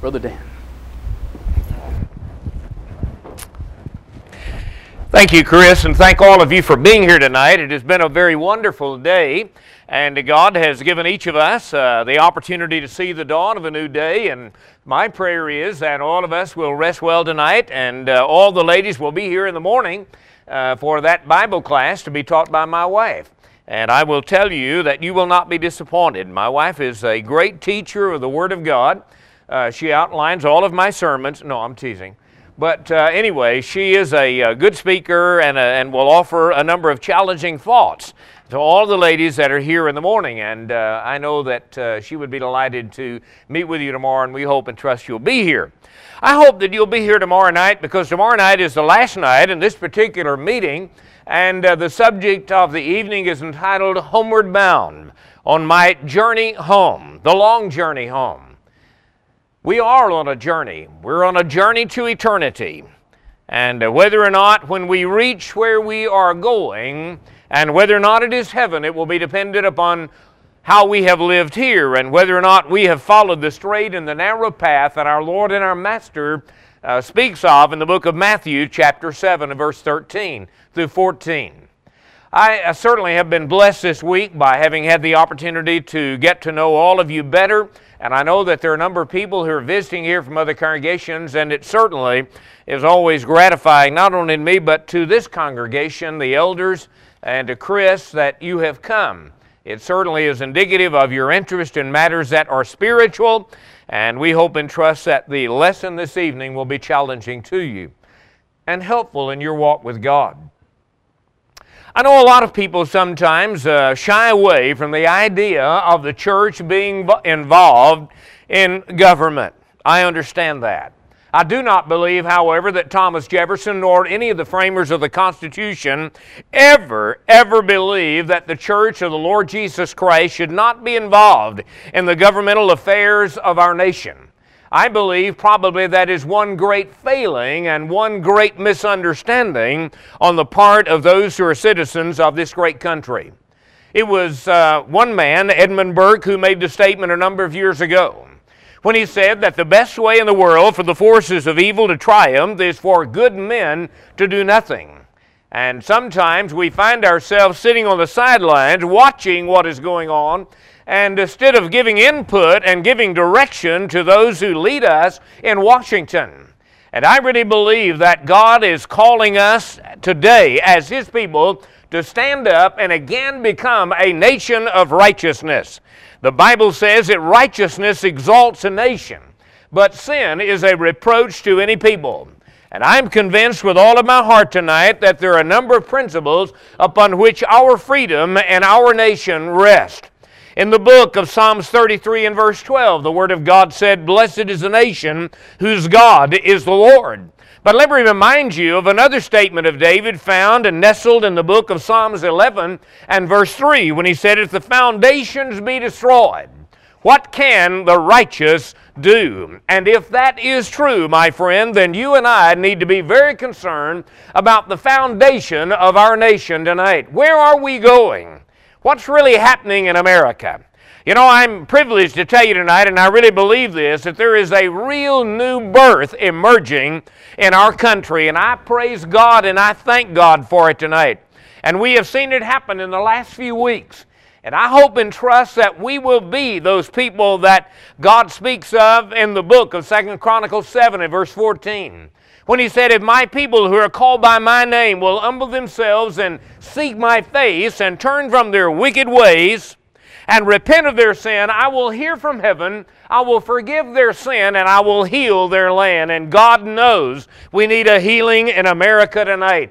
Brother Dan. Thank you, Chris, and thank all of you for being here tonight. It has been a very wonderful day, and God has given each of us the opportunity to see the dawn of a new day, and my prayer is that all of us will rest well tonight, and all the ladies will be here in the morning for that Bible class to be taught by my wife. And I will tell you that you will not be disappointed. My wife is a great teacher of the Word of God. She outlines all of my sermons. No, I'm teasing. But anyway, she is a good speaker and will offer a number of challenging thoughts to all the ladies that are here in the morning. And I know that she would be delighted to meet with you tomorrow, and we hope and trust you'll be here. I hope that you'll be here tomorrow night, because tomorrow night is the last night in this particular meeting, and the subject of the evening is entitled Homeward Bound, on my journey home, the long journey home. We are on a journey. We're on a journey to eternity. And whether or not when we reach where we are going, and whether or not it is heaven, it will be dependent upon how we have lived here, and whether or not we have followed the straight and the narrow path that our Lord and our Master speaks of in the book of Matthew, chapter 7, and verse 13 through 14. I certainly have been blessed this week by having had the opportunity to get to know all of you better. And I know that there are a number of people who are visiting here from other congregations, and it certainly is always gratifying, not only to me, but to this congregation, the elders, and to Chris, that you have come. It certainly is indicative of your interest in matters that are spiritual, and we hope and trust that the lesson this evening will be challenging to you and helpful in your walk with God. I know a lot of people sometimes shy away from the idea of the church being involved in government. I understand that. I do not believe, however, that Thomas Jefferson nor any of the framers of the Constitution ever believed that the church of the Lord Jesus Christ should not be involved in the governmental affairs of our nation. I believe probably that is one great failing and one great misunderstanding on the part of those who are citizens of this great country. It was one man, Edmund Burke, who made the statement a number of years ago when he said that the best way in the world for the forces of evil to triumph is for good men to do nothing. And sometimes we find ourselves sitting on the sidelines watching what is going on, and instead of giving input and giving direction to those who lead us in Washington. And I really believe that God is calling us today as His people to stand up and again become a nation of righteousness. The Bible says that righteousness exalts a nation, but sin is a reproach to any people. And I'm convinced with all of my heart tonight that there are a number of principles upon which our freedom and our nation rest. In the book of Psalms 33 and verse 12, the Word of God said, "Blessed is the nation whose God is the Lord." But let me remind you of another statement of David found and nestled in the book of Psalms 11 and verse 3, when he said, "If the foundations be destroyed, what can the righteous do?" And if that is true, my friend, then you and I need to be very concerned about the foundation of our nation tonight. Where are we going? What's really happening in America? You know, I'm privileged to tell you tonight, and I really believe this, that there is a real new birth emerging in our country, and I praise God and I thank God for it tonight. And we have seen it happen in the last few weeks. And I hope and trust that we will be those people that God speaks of in the book of 2 Chronicles 7 and verse 14. When He said, "If my people who are called by my name will humble themselves and seek my face and turn from their wicked ways and repent of their sin, I will hear from heaven, I will forgive their sin, and I will heal their land." And God knows we need a healing in America tonight.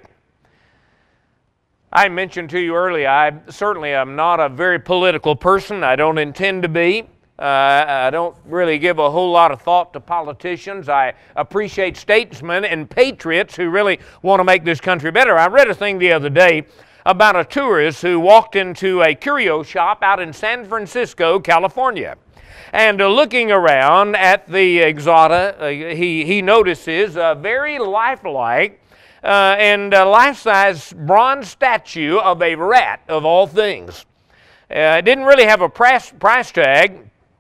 I mentioned to you earlier, I certainly am not a very political person. I don't intend to be. I don't really give a whole lot of thought to politicians. I appreciate statesmen and patriots who really want to make this country better. I read a thing the other day about a tourist who walked into a curio shop out in San Francisco, California. And looking around at the exotica, he notices a very lifelike and life-size bronze statue of a rat, of all things. It didn't really have a price tag.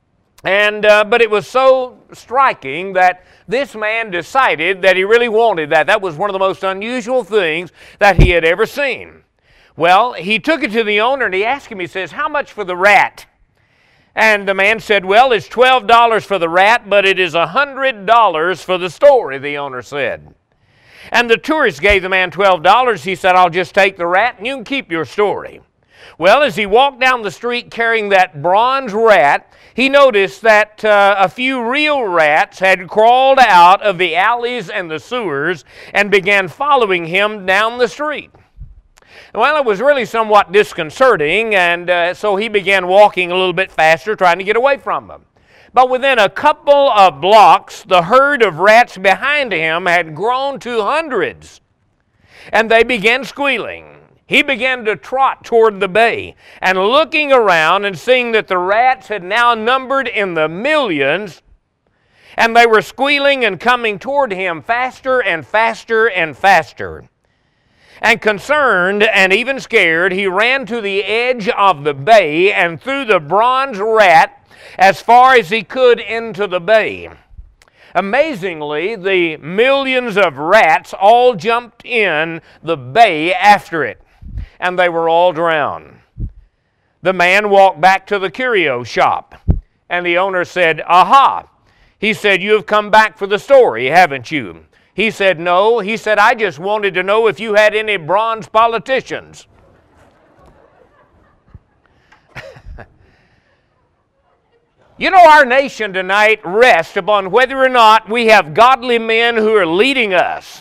But it was so striking that this man decided that he really wanted that. That was one of the most unusual things that he had ever seen. Well, he took it to the owner and he asked him, he says, "How much for the rat?" And the man said, "Well, it's $12 for the rat, but it is $100 for the story," the owner said. And the tourist gave the man $12. He said, "I'll just take the rat and you can keep your story." Well, as he walked down the street carrying that bronze rat, he noticed that a few real rats had crawled out of the alleys and the sewers and began following him down the street. Well, it was really somewhat disconcerting, and so he began walking a little bit faster, trying to get away from them. But within a couple of blocks, the herd of rats behind him had grown to hundreds, and they began squealing. He began to trot toward the bay, and looking around and seeing that the rats had now numbered in the millions, and they were squealing and coming toward him faster and faster and faster. And concerned and even scared, he ran to the edge of the bay and threw the bronze rat as far as he could into the bay. Amazingly, the millions of rats all jumped in the bay after it, and they were all drowned. The man walked back to the curio shop, and the owner said, "Aha!" He said, "You have come back for the story, haven't you?" He said, "No." He said, "I just wanted to know if you had any bronze politicians." You know, our nation tonight rests upon whether or not we have godly men who are leading us.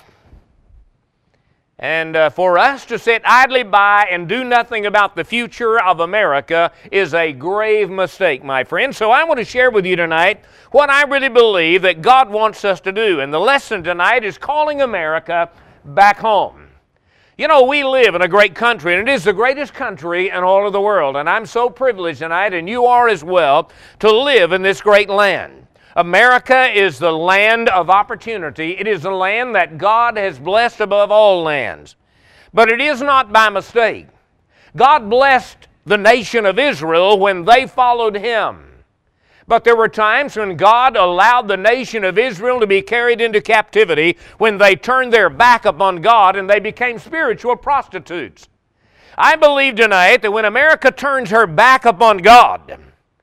And for us to sit idly by and do nothing about the future of America is a grave mistake, my friend. So I want to share with you tonight what I really believe that God wants us to do. And the lesson tonight is calling America back home. You know, we live in a great country, and it is the greatest country in all of the world. And I'm so privileged tonight, and you are as well, to live in this great land. America is the land of opportunity. It is the land that God has blessed above all lands. But it is not by mistake. God blessed the nation of Israel when they followed Him. But there were times when God allowed the nation of Israel to be carried into captivity when they turned their back upon God and they became spiritual prostitutes. I believe tonight that when America turns her back upon God,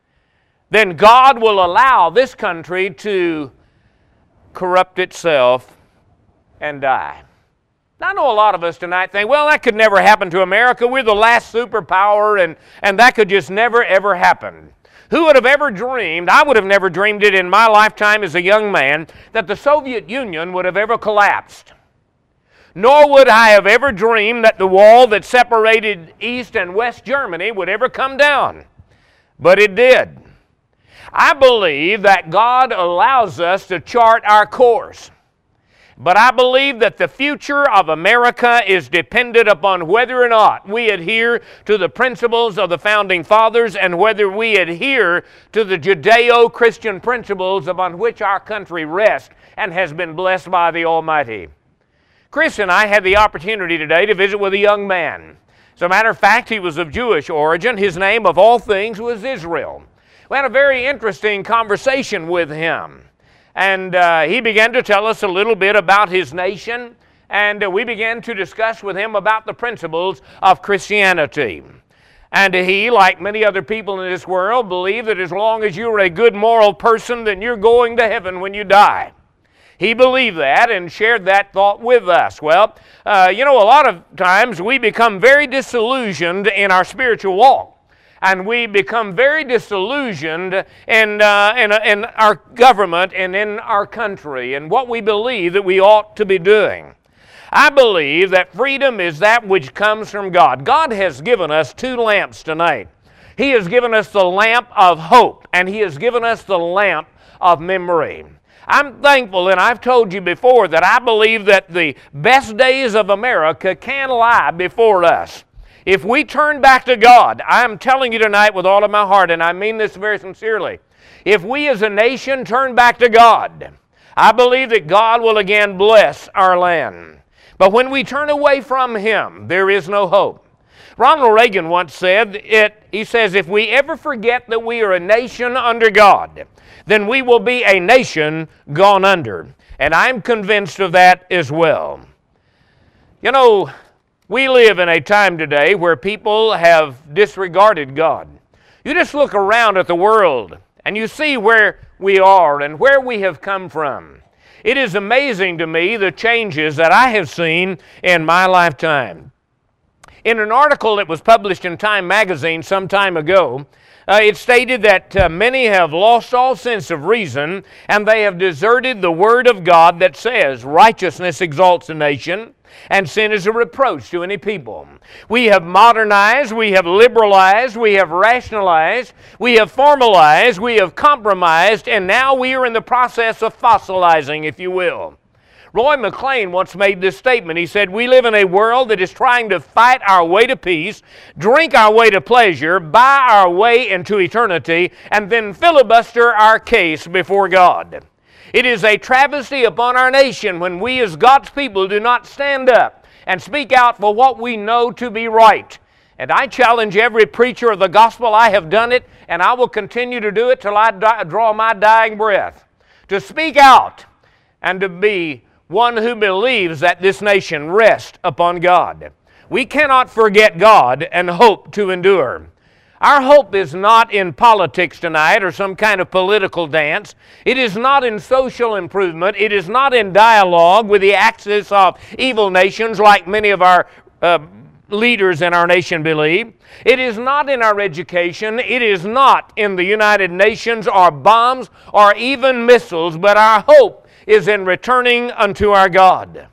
then God will allow this country to corrupt itself and die. I know a lot of us tonight think, well, that could never happen to America. We're the last superpower, and that could just never, ever happen. Who would have ever dreamed, I would have never dreamed it in my lifetime as a young man, that the Soviet Union would have ever collapsed. Nor would I have ever dreamed that the wall that separated East and West Germany would ever come down. But it did. I believe that God allows us to chart our course. But I believe that the future of America is dependent upon whether or not we adhere to the principles of the Founding Fathers and whether we adhere to the Judeo-Christian principles upon which our country rests and has been blessed by the Almighty. Chris and I had the opportunity today to visit with a young man. As a matter of fact, he was of Jewish origin. His name, of all things, was Israel. We had a very interesting conversation with him. And he began to tell us a little bit about his nation, and we began to discuss with him about the principles of Christianity. And he, like many other people in this world, believed that as long as you're a good moral person, then you're going to heaven when you die. He believed that and shared that thought with us. Well, you know, a lot of times we become very disillusioned in our spiritual walk. And we become very disillusioned in our government and in our country and what we believe that we ought to be doing. I believe that freedom is that which comes from God. God has given us two lamps tonight. He has given us the lamp of hope, and He has given us the lamp of memory. I'm thankful, and I've told you before, that I believe that the best days of America can lie before us. If we turn back to God, I'm telling you tonight with all of my heart, and I mean this very sincerely, if we as a nation turn back to God, I believe that God will again bless our land. But when we turn away from Him, there is no hope. Ronald Reagan once said, he says, if we ever forget that we are a nation under God, then we will be a nation gone under. And I'm convinced of that as well. You know, we live in a time today where people have disregarded God. You just look around at the world and you see where we are and where we have come from. It is amazing to me the changes that I have seen in my lifetime. In an article that was published in Time magazine some time ago, it stated that many have lost all sense of reason and they have deserted the Word of God that says righteousness exalts a nation and sin is a reproach to any people. We have modernized, we have liberalized, we have rationalized, we have formalized, we have compromised, and now we are in the process of fossilizing, if you will. Roy McLean once made this statement. He said, we live in a world that is trying to fight our way to peace, drink our way to pleasure, buy our way into eternity, and then filibuster our case before God. It is a travesty upon our nation when we as God's people do not stand up and speak out for what we know to be right. And I challenge every preacher of the gospel, I have done it, and I will continue to do it till I draw my dying breath, to speak out and to be one who believes that this nation rests upon God. We cannot forget God and hope to endure. Our hope is not in politics tonight or some kind of political dance. It is not in social improvement. It is not in dialogue with the axis of evil nations like many of our leaders in our nation believe. It is not in our education. It is not in the United Nations or bombs or even missiles, but our hope is in returning unto our God.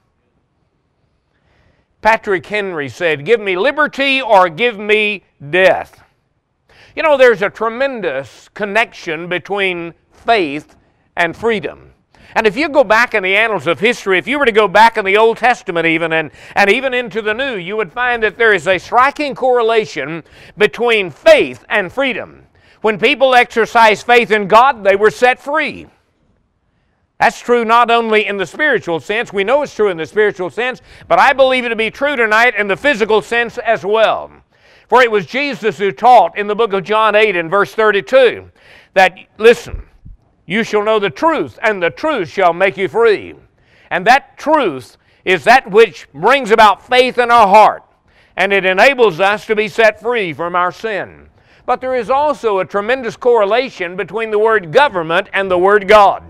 Patrick Henry said, give me liberty or give me death. You know, there's a tremendous connection between faith and freedom. And if you go back in the annals of history, if you were to go back in the Old Testament even, and even into the New, you would find that there is a striking correlation between faith and freedom. When people exercised faith in God, they were set free. That's true not only in the spiritual sense, we know it's true in the spiritual sense, but I believe it to be true tonight in the physical sense as well. For it was Jesus who taught in the book of John 8 and verse 32 that, listen, you shall know the truth, and the truth shall make you free. And that truth is that which brings about faith in our heart, and it enables us to be set free from our sin. But there is also a tremendous correlation between the word government and the word God.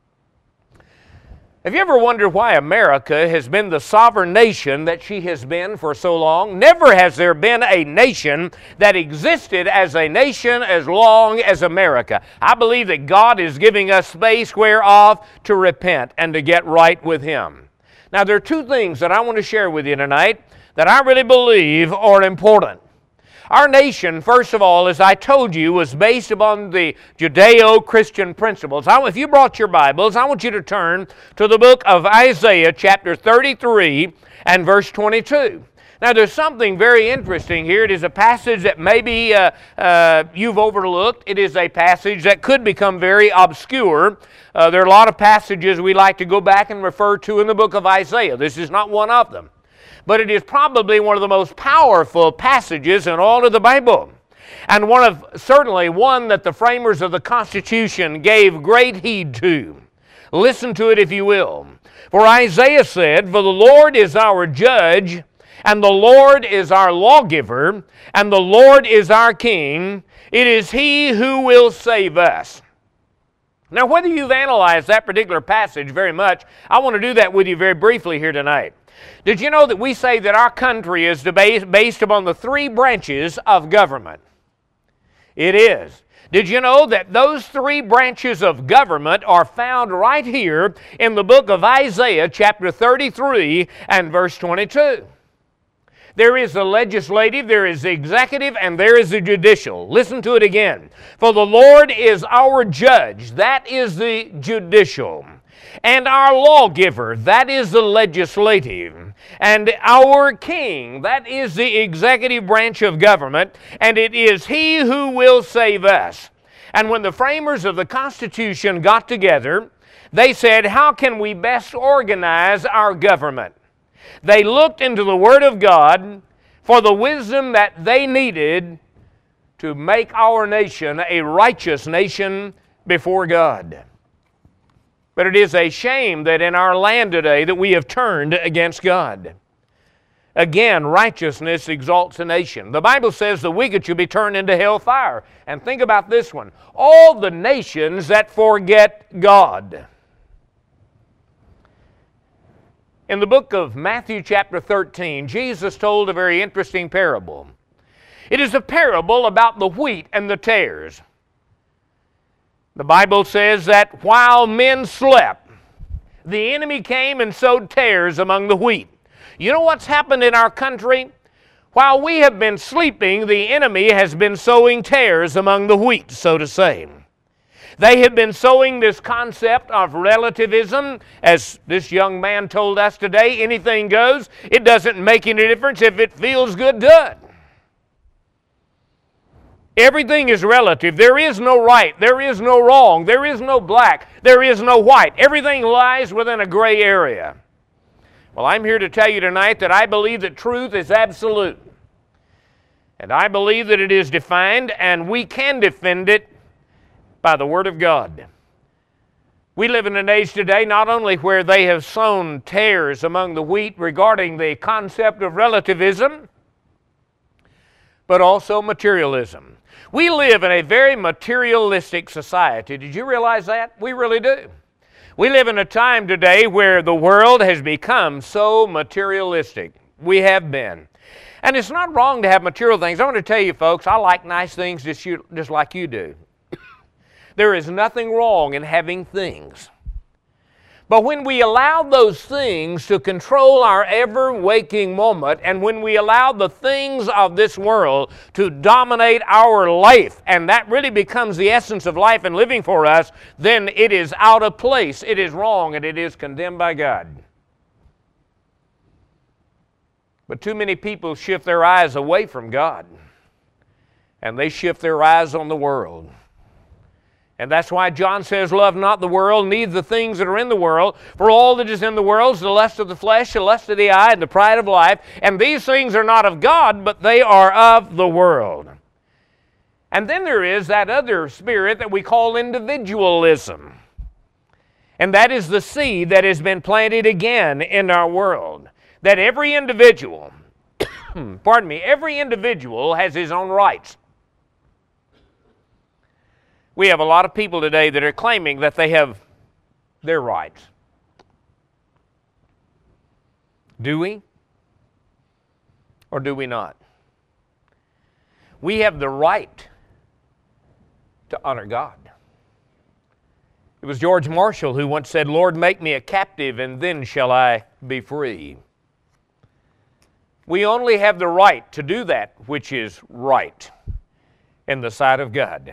Have you ever wondered why America has been the sovereign nation that she has been for so long? Never has there been a nation that existed as a nation as long as America. I believe that God is giving us space whereof to repent and to get right with Him. Now, there are two things that I want to share with you tonight that I really believe are important. Our nation, first of all, as I told you, was based upon the Judeo-Christian principles. If you brought your Bibles, I want you to turn to the book of Isaiah, chapter 33 and verse 22. Now, there's something very interesting here. It is a passage that maybe you've overlooked. It is a passage that could become very obscure. There are a lot of passages we like to go back and refer to in the book of Isaiah. This is not one of them. But it is probably one of the most powerful passages in all of the Bible. And certainly one that the framers of the Constitution gave great heed to. Listen to it if you will. For Isaiah said, for the Lord is our judge, and the Lord is our lawgiver, and the Lord is our king. It is He who will save us. Now, whether you've analyzed that particular passage very much, I want to do that with you very briefly here tonight. Did you know that we say that our country is based upon the three branches of government? It is. Did you know that those three branches of government are found right here in the book of Isaiah, chapter 33 and verse 22? There is the legislative, there is the executive, and there is the judicial. Listen to it again. For the Lord is our judge, that is the judicial. And our lawgiver, that is the legislative. And our king, that is the executive branch of government. And it is He who will save us. And when the framers of the Constitution got together, they said, how can we best organize our government? They looked into the Word of God, for the wisdom that they needed to make our nation a righteous nation before God. But it is a shame that in our land today that we have turned against God. Again, righteousness exalts a nation. The Bible says the wicked shall be turned into hell fire. And think about this one. All the nations that forget God. In the book of Matthew chapter 13, Jesus told a very interesting parable. It is a parable about the wheat and the tares. The Bible says that while men slept, the enemy came and sowed tares among the wheat. You know what's happened in our country? While we have been sleeping, the enemy has been sowing tares among the wheat, so to say. They have been sowing this concept of relativism. As this young man told us today, anything goes. It doesn't make any difference. If it feels good, do it. Everything is relative. There is no right. There is no wrong. There is no black. There is no white. Everything lies within a gray area. Well, I'm here to tell you tonight that I believe that truth is absolute. And I believe that it is defined, and we can defend it by the Word of God. We live in an age today not only where they have sown tares among the wheat regarding the concept of relativism, but also materialism. We live in a very materialistic society. Did you realize that? We really do. We live in a time today where the world has become so materialistic. We have been. And it's not wrong to have material things. I want to tell you, folks, I like nice things just like you do. There is nothing wrong in having things. But when we allow those things to control our ever-waking moment, and when we allow the things of this world to dominate our life, and that really becomes the essence of life and living for us, then it is out of place, it is wrong, and it is condemned by God. But too many people shift their eyes away from God, and they shift their eyes on the world. And that's why John says, love not the world, neither the things that are in the world. For all that is in the world is the lust of the flesh, the lust of the eye, and the pride of life. And these things are not of God, but they are of the world. And then there is that other spirit that we call individualism. And that is the seed that has been planted again in our world. That every individual, every individual has his own rights. We have a lot of people today that are claiming that they have their rights. Do we? Or do we not? We have the right to honor God. It was George Marshall who once said, Lord, make me a captive, and then shall I be free. We only have the right to do that which is right in the sight of God.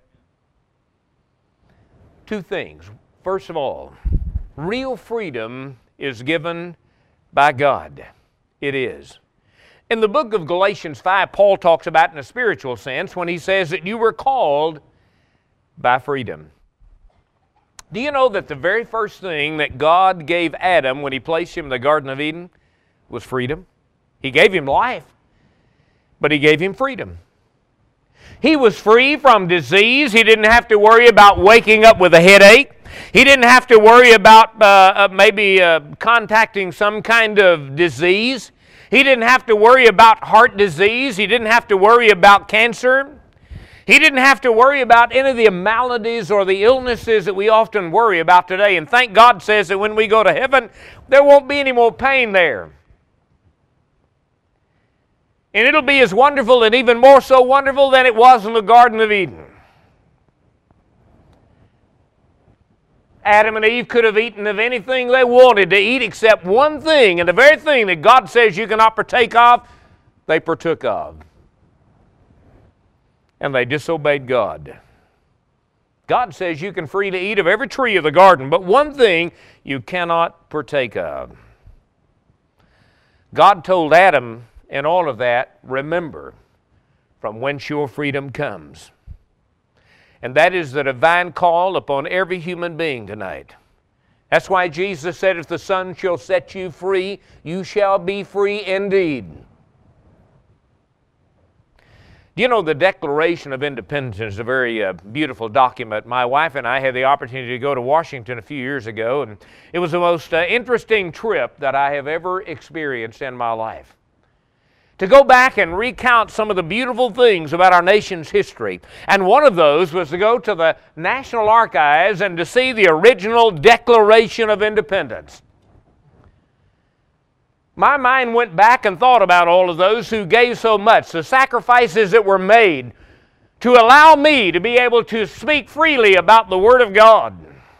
Two things. First of all, real freedom is given by God. It is. In the book of Galatians 5, Paul talks about in a spiritual sense when he says that you were called by freedom. Do you know that the very first thing that God gave Adam when he placed him in the Garden of Eden was freedom? He gave him life, but he gave him freedom. He was free from disease. He didn't have to worry about waking up with a headache. He didn't have to worry about contacting some kind of disease. He didn't have to worry about heart disease. He didn't have to worry about cancer. He didn't have to worry about any of the maladies or the illnesses that we often worry about today. And thank God says that when we go to heaven, there won't be any more pain there. And it'll be as wonderful and even more so wonderful than it was in the Garden of Eden. Adam and Eve could have eaten of anything they wanted to eat except one thing, and the very thing that God says you cannot partake of, they partook of. And they disobeyed God. God says you can freely eat of every tree of the garden, but one thing you cannot partake of. God told Adam in all of that, remember from whence your freedom comes. And that is the divine call upon every human being tonight. That's why Jesus said, if the Son shall set you free, you shall be free indeed. Do you know the Declaration of Independence is a very beautiful document? My wife and I had the opportunity to go to Washington a few years ago, and it was the most interesting trip that I have ever experienced in my life. To go back and recount some of the beautiful things about our nation's history. And one of those was to go to the National Archives and to see the original Declaration of Independence. My mind went back and thought about all of those who gave so much, the sacrifices that were made to allow me to be able to speak freely about the Word of God.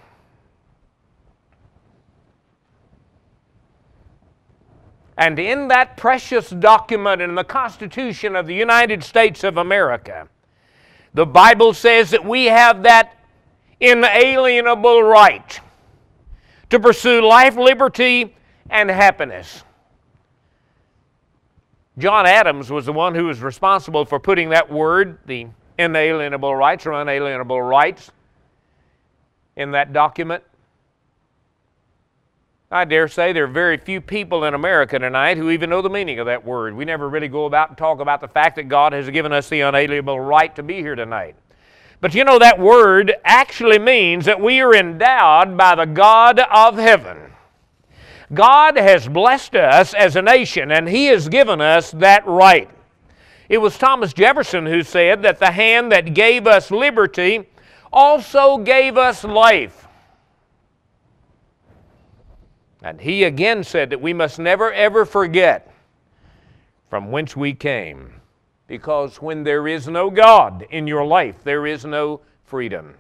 And in that precious document in the Constitution of the United States of America, the Bible says that we have that inalienable right to pursue life, liberty, and happiness. John Adams was the one who was responsible for putting that word, the inalienable rights or unalienable rights, in that document. I dare say there are very few people in America tonight who even know the meaning of that word. We never really go about and talk about the fact that God has given us the unalienable right to be here tonight. But you know, that word actually means that we are endowed by the God of heaven. God has blessed us as a nation, and He has given us that right. It was Thomas Jefferson who said that the hand that gave us liberty also gave us life. And he again said that we must never ever forget from whence we came, because when there is no God in your life, there is no freedom.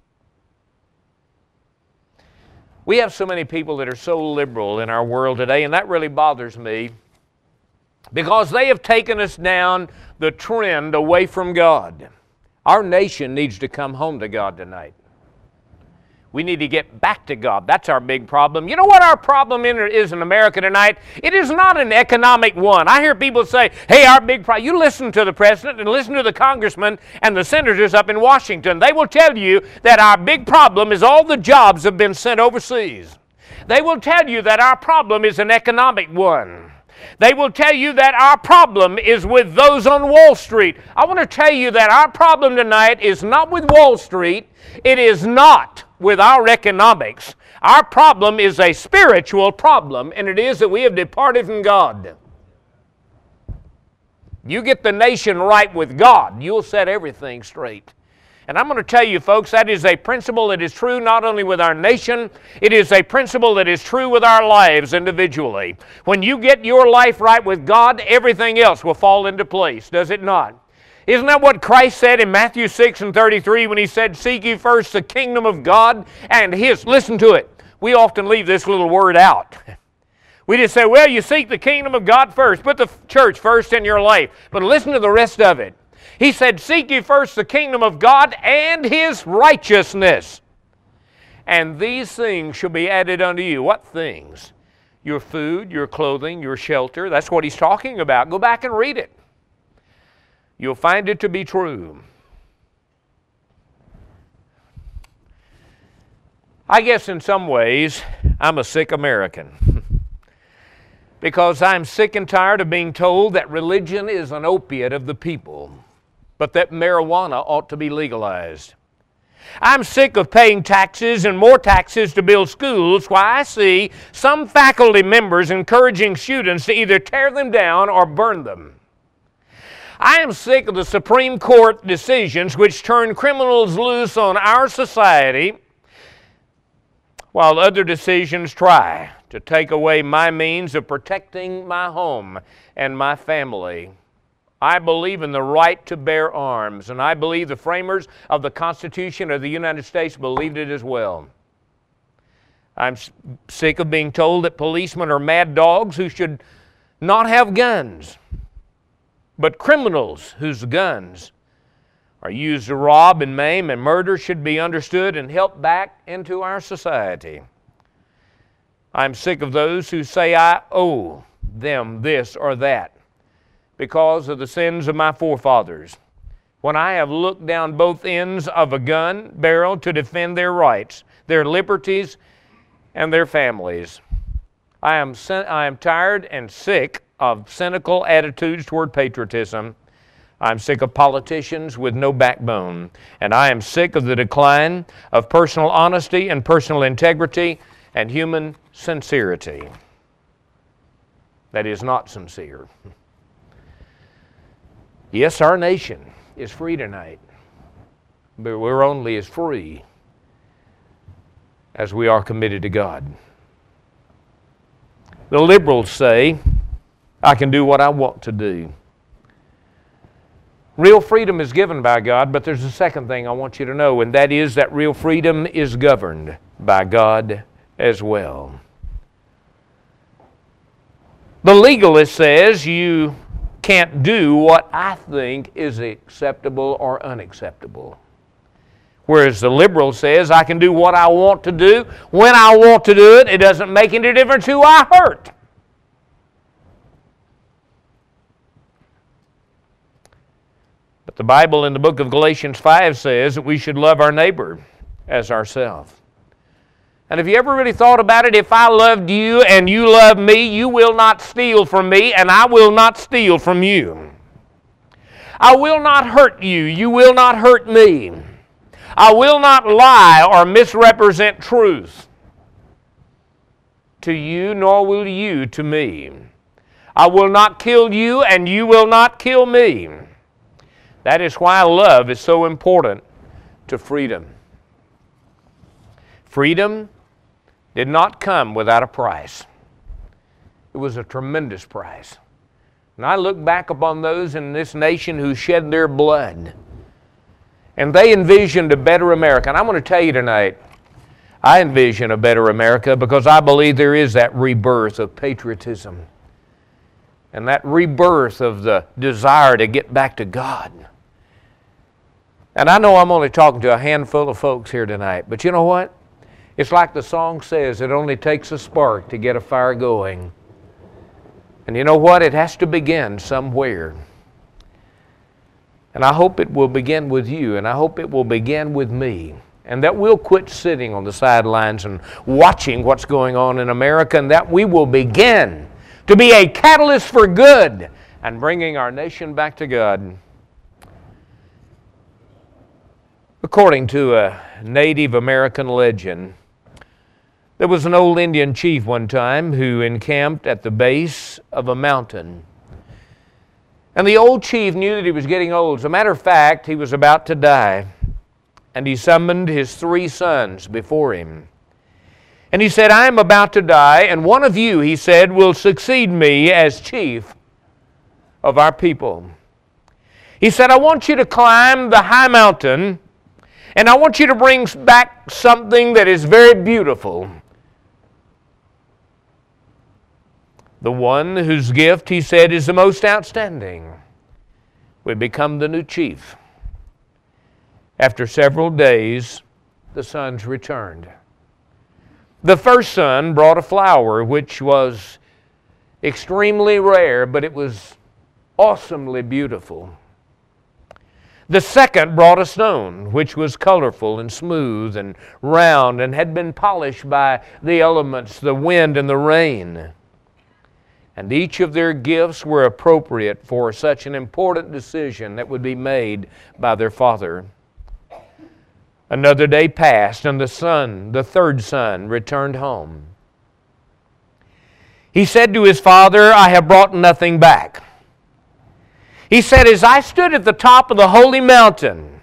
We have so many people that are so liberal in our world today, and that really bothers me, because they have taken us down the trend away from God. Our nation needs to come home to God tonight. We need to get back to God. That's our big problem. You know what our problem is in America tonight? It is not an economic one. I hear people say, hey, our big problem. You listen to the president and listen to the congressmen and the senators up in Washington. They will tell you that our big problem is all the jobs have been sent overseas. They will tell you that our problem is an economic one. They will tell you that our problem is with those on Wall Street. I want to tell you that our problem tonight is not with Wall Street. It is not with our economics. Our problem is a spiritual problem, and it is that we have departed from God. You get the nation right with God, you'll set everything straight. And I'm going to tell you, folks, that is a principle that is true not only with our nation, it is a principle that is true with our lives individually. When you get your life right with God, everything else will fall into place, does it not? Isn't that what Christ said in Matthew 6:33 when He said, seek ye first the kingdom of God and His? Listen to it. We often leave this little word out. We just say, well, you seek the kingdom of God first. Put the church first in your life. But listen to the rest of it. He said, seek ye first the kingdom of God and His righteousness. And these things shall be added unto you. What things? Your food, your clothing, your shelter. That's what He's talking about. Go back and read it. You'll find it to be true. I guess in some ways, I'm a sick American. Because I'm sick and tired of being told that religion is an opiate of the people, but that marijuana ought to be legalized. I'm sick of paying taxes and more taxes to build schools while I see some faculty members encouraging students to either tear them down or burn them. I am sick of the Supreme Court decisions which turn criminals loose on our society while other decisions try to take away my means of protecting my home and my family. I believe in the right to bear arms, and I believe the framers of the Constitution of the United States believed it as well. I'm sick of being told that policemen are mad dogs who should not have guns. But criminals whose guns are used to rob and maim and murder should be understood and helped back into our society. I'm sick of those who say I owe them this or that because of the sins of my forefathers, when I have looked down both ends of a gun barrel to defend their rights, their liberties, and their families. I am tired and sick of cynical attitudes toward patriotism. I'm sick of politicians with no backbone. And I am sick of the decline of personal honesty and personal integrity and human sincerity. That is not sincere. Yes, our nation is free tonight, but we're only as free as we are committed to God. The liberals say, I can do what I want to do. Real freedom is given by God, but there's a second thing I want you to know, and that is that real freedom is governed by God as well. The legalist says you can't do what I think is acceptable or unacceptable. Whereas the liberal says I can do what I want to do when I want to do it. It doesn't make any difference who I hurt. But the Bible in the book of Galatians 5 says that we should love our neighbor as ourselves. And have you ever really thought about it? If I loved you and you love me, you will not steal from me, and I will not steal from you. I will not hurt you. You will not hurt me. I will not lie or misrepresent truth to you, nor will you to me. I will not kill you, and you will not kill me. That is why love is so important to freedom. Freedom did not come without a price. It was a tremendous price. And I look back upon those in this nation who shed their blood, and they envisioned a better America. And I'm going to tell you tonight, I envision a better America because I believe there is that rebirth of patriotism and that rebirth of the desire to get back to God. And I know I'm only talking to a handful of folks here tonight, but you know what? It's like the song says, it only takes a spark to get a fire going. And you know what? It has to begin somewhere. And I hope it will begin with you, and I hope it will begin with me. And that we'll quit sitting on the sidelines and watching what's going on in America, and that we will begin to be a catalyst for good and bringing our nation back to God. According to a Native American legend, there was an old Indian chief one time who encamped at the base of a mountain. And the old chief knew that he was getting old. As a matter of fact, he was about to die. And he summoned his 3 sons before him. And he said, I am about to die, and one of you, he said, will succeed me as chief of our people. He said, I want you to climb the high mountain, and I want you to bring back something that is very beautiful. The one whose gift, he said, is the most outstanding would become the new chief. After several days, the sons returned. The first son brought a flower which was extremely rare, but it was awesomely beautiful. The second brought a stone which was colorful and smooth and round and had been polished by the elements, the wind and the rain. And each of their gifts were appropriate for such an important decision that would be made by their father. Another day passed, and the third son, returned home. He said to his father, I have brought nothing back. He said, as I stood at the top of the holy mountain,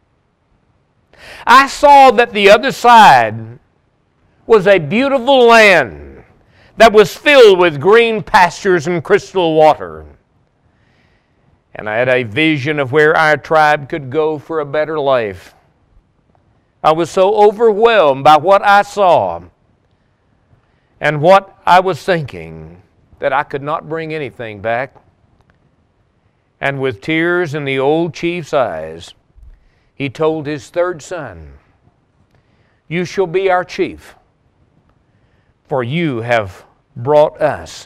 I saw that the other side was a beautiful land that was filled with green pastures and crystal water. And I had a vision of where our tribe could go for a better life. I was so overwhelmed by what I saw and what I was thinking that I could not bring anything back. And with tears in the old chief's eyes, he told his third son, you shall be our chief, for you have brought us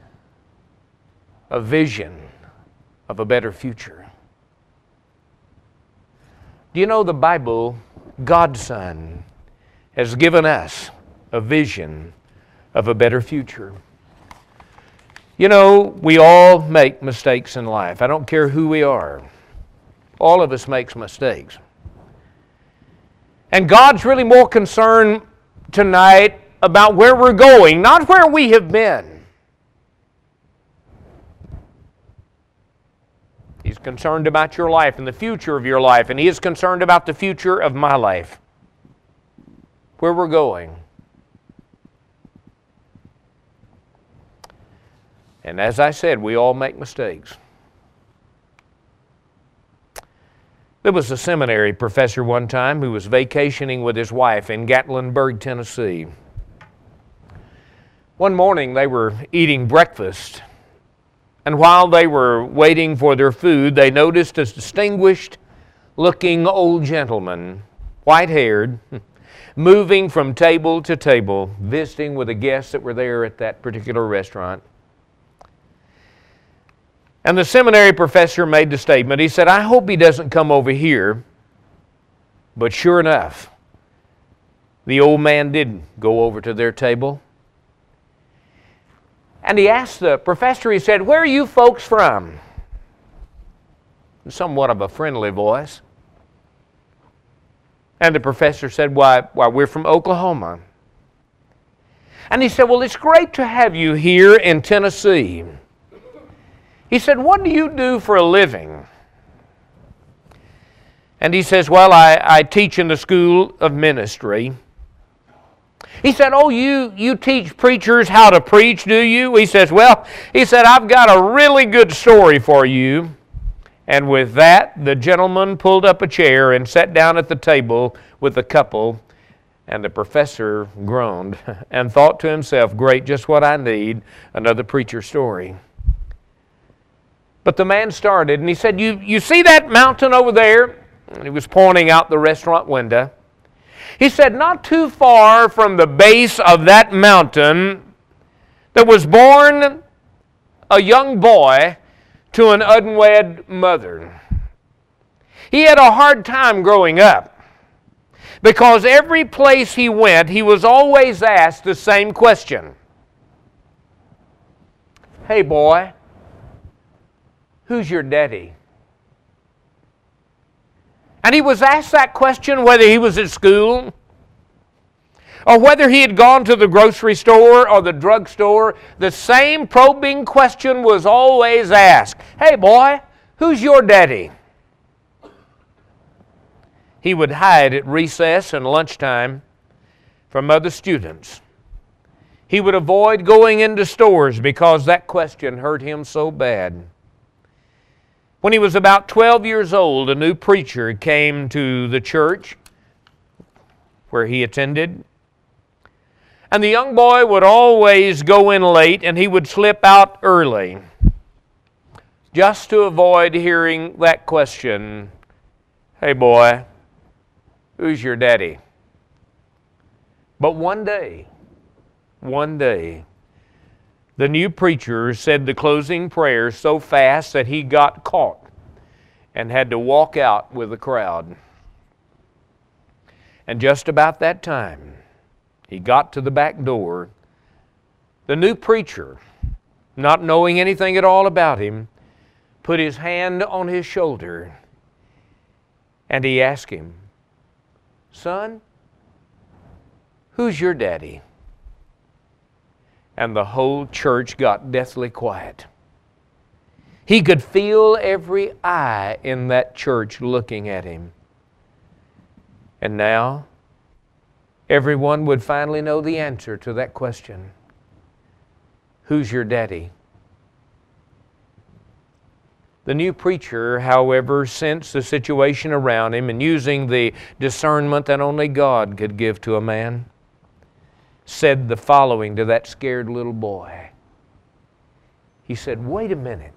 a vision of a better future. Do you know the Bible, God's Son, has given us a vision of a better future? You know, we all make mistakes in life. I don't care who we are. All of us makes mistakes. And God's really more concerned tonight about where we're going, not where we have been. He's concerned about your life and the future of your life, and He is concerned about the future of my life. Where we're going. And as I said, we all make mistakes. There was a seminary professor one time who was vacationing with his wife in Gatlinburg, Tennessee. One morning they were eating breakfast, and while they were waiting for their food, they noticed a distinguished-looking old gentleman, white-haired, moving from table to table, visiting with the guests that were there at that particular restaurant. And the seminary professor made the statement. He said, "I hope he doesn't come over here." But sure enough, the old man did go over to their table. And he asked the professor, he said, "Where are you folks from?" Somewhat of a friendly voice. And the professor said, why, we're from Oklahoma. And he said, "Well, it's great to have you here in Tennessee." He said, "What do you do for a living?" And he says, "Well, I teach in the school of ministry." He said, "Oh, you teach preachers how to preach, do you?" He says, "Well," he said, "I've got a really good story for you." And with that, the gentleman pulled up a chair and sat down at the table with the couple, and the professor groaned and thought to himself, "Great, just what I need, another preacher story." But the man started, and he said, you see that mountain over there?" And he was pointing out the restaurant window. He said, "Not too far from the base of that mountain, there was born a young boy to an unwed mother. He had a hard time growing up because every place he went, he was always asked the same question. 'Hey, boy, who's your daddy?' And he was asked that question whether he was at school or whether he had gone to the grocery store or the drugstore. The same probing question was always asked. 'Hey, boy, who's your daddy?' He would hide at recess and lunchtime from other students. He would avoid going into stores because that question hurt him so bad. When he was about 12 years old, a new preacher came to the church where he attended. And the young boy would always go in late and he would slip out early just to avoid hearing that question, 'Hey, boy, who's your daddy?' But one day, the new preacher said the closing prayer so fast that he got caught and had to walk out with the crowd. And just about that time, he got to the back door. The new preacher, not knowing anything at all about him, put his hand on his shoulder and he asked him, "Son, who's your daddy?" And the whole church got deathly quiet. He could feel every eye in that church looking at him. And now, everyone would finally know the answer to that question. Who's your daddy? The new preacher, however, sensed the situation around him and using the discernment that only God could give to a man, said the following to that scared little boy. He said, "Wait a minute.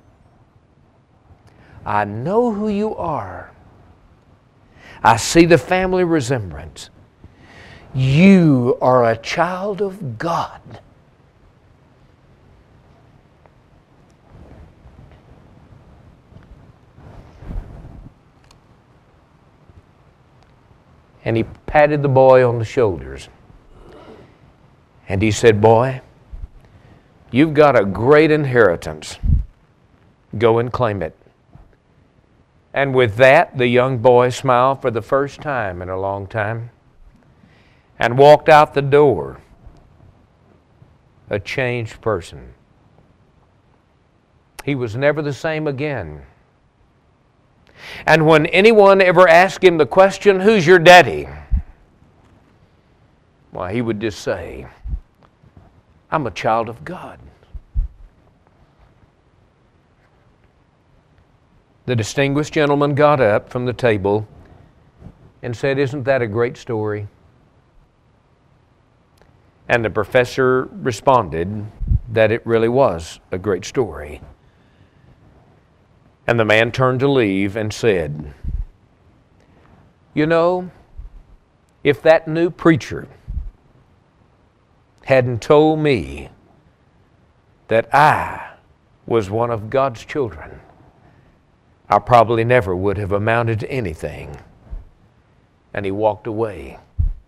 I know who you are. I see the family resemblance. You are a child of God." And he patted the boy on the shoulders. And he said, "Boy, You've got a great inheritance. Go and claim it. And with that, the young boy smiled for the first time in a long time and walked out the door a changed person. He was never the same again. And when anyone ever asked him the question, "Who's your daddy?" well, he would just say, "I'm a child of God." The distinguished gentleman got up from the table and said, "Isn't that a great story?" And the professor responded that it really was a great story. And the man turned to leave and said, "You know, if that new preacher hadn't told me that I was one of God's children, I probably never would have amounted to anything." And he walked away.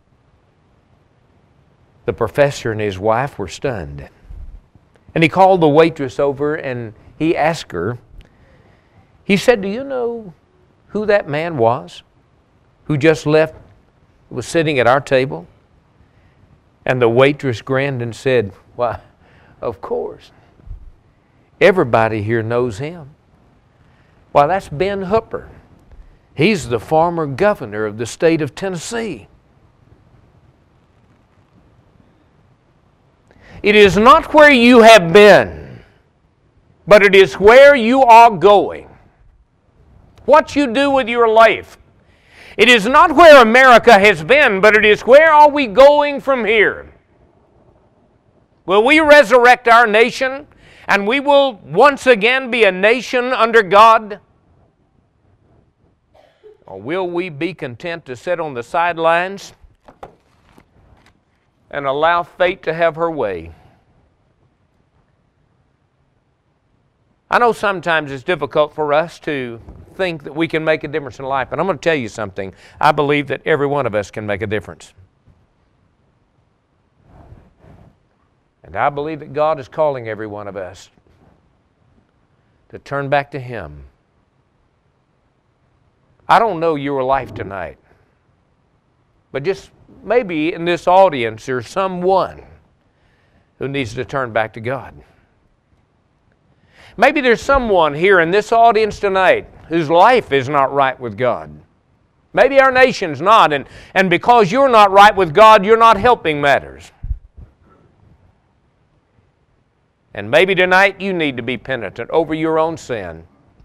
The professor and his wife were stunned. And he called the waitress over and he asked her, he said, "Do you know who that man was who just left, was sitting at our table?" And the waitress grinned and said, "Why, of course. Everybody here knows him. Why, that's Ben Hooper. He's the former governor of the state of Tennessee." It is not where you have been, but it is where you are going. What you do with your life. It is not where America has been, but it is where are we going from here. Will we resurrect our nation and we will once again be a nation under God? Or will we be content to sit on the sidelines and allow fate to have her way? I know sometimes it's difficult for us to think that we can make a difference in life, but I'm going to tell you something. I believe that every one of us can make a difference. And I believe that God is calling every one of us to turn back to Him. I don't know your life tonight, but just maybe in this audience there's someone who needs to turn back to God. Maybe there's someone here in this audience tonight whose life is not right with God. Maybe our nation's not, and because you're not right with God, you're not helping matters. And maybe tonight you need to be penitent over your own sin.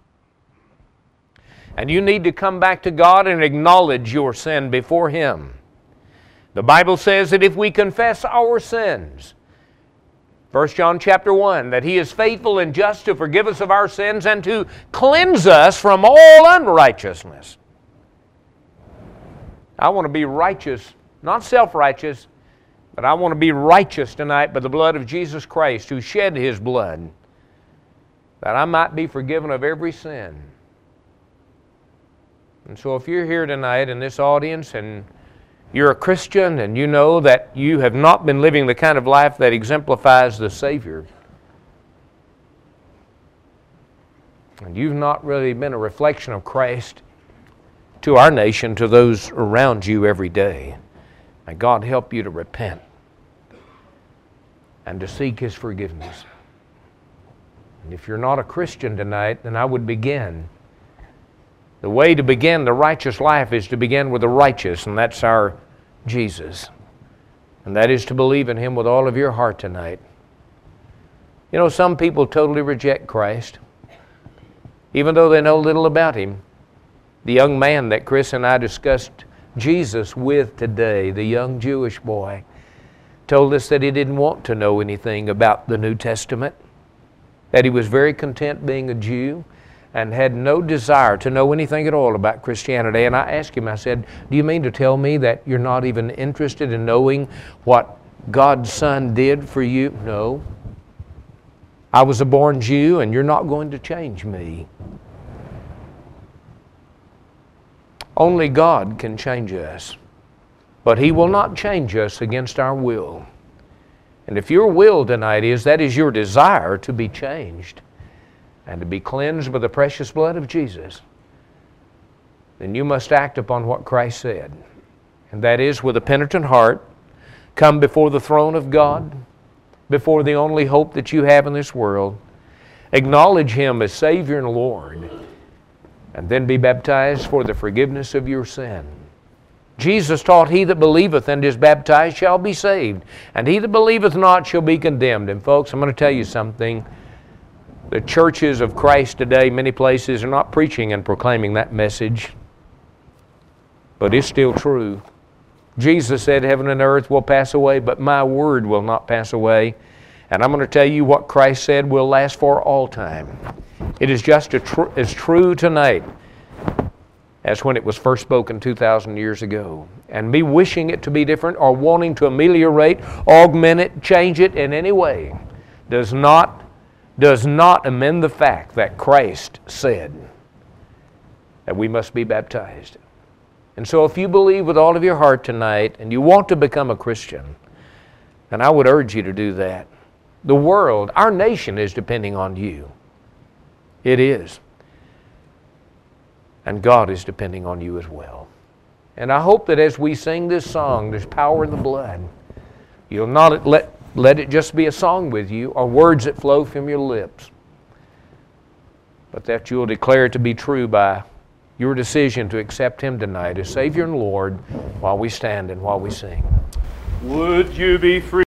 And you need to come back to God and acknowledge your sin before Him. The Bible says that if we confess our sins, 1 John chapter 1, that He is faithful and just to forgive us of our sins and to cleanse us from all unrighteousness. I want to be righteous, not self-righteous, but I want to be righteous tonight by the blood of Jesus Christ, who shed His blood, that I might be forgiven of every sin. And so if you're here tonight in this audience and you're a Christian and you know that you have not been living the kind of life that exemplifies the Savior, and you've not really been a reflection of Christ to our nation, to those around you every day, may God help you to repent and to seek His forgiveness. And if you're not a Christian tonight, then I would begin. The way to begin the righteous life is to begin with the righteous, and that's our Jesus. And that is to believe in Him with all of your heart tonight. You know, some people totally reject Christ, even though they know little about Him. The young man that Chris and I discussed Jesus with today, the young Jewish boy, told us that he didn't want to know anything about the New Testament, that he was very content being a Jew and had no desire to know anything at all about Christianity. And I asked him, I said, "Do you mean to tell me that you're not even interested in knowing what God's Son did for you?" "No. I was a born Jew and you're not going to change me." Only God can change us, but He will not change us against our will. And if your will tonight is, that is your desire to be changed and to be cleansed by the precious blood of Jesus, then you must act upon what Christ said. And that is, with a penitent heart, come before the throne of God, before the only hope that you have in this world, acknowledge Him as Savior and Lord, and then be baptized for the forgiveness of your sin. Jesus taught, he that believeth and is baptized shall be saved, and he that believeth not shall be condemned. And folks, I'm going to tell you something. The churches of Christ today, many places, are not preaching and proclaiming that message, but it's still true. Jesus said, heaven and earth will pass away, but my word will not pass away. And I'm going to tell you what Christ said will last for all time. It is just as true tonight as when it was first spoken 2,000 years ago. And me wishing it to be different or wanting to ameliorate, augment it, change it in any way does not amend the fact that Christ said that we must be baptized. And so if you believe with all of your heart tonight and you want to become a Christian, then I would urge you to do that. The world, our nation is depending on you. It is. And God is depending on you as well. And I hope that as we sing this song, there's power in the blood. You'll not let it just be a song with you or words that flow from your lips, but that you'll declare it to be true by your decision to accept Him tonight as Savior and Lord while we stand and while we sing. Would you be free?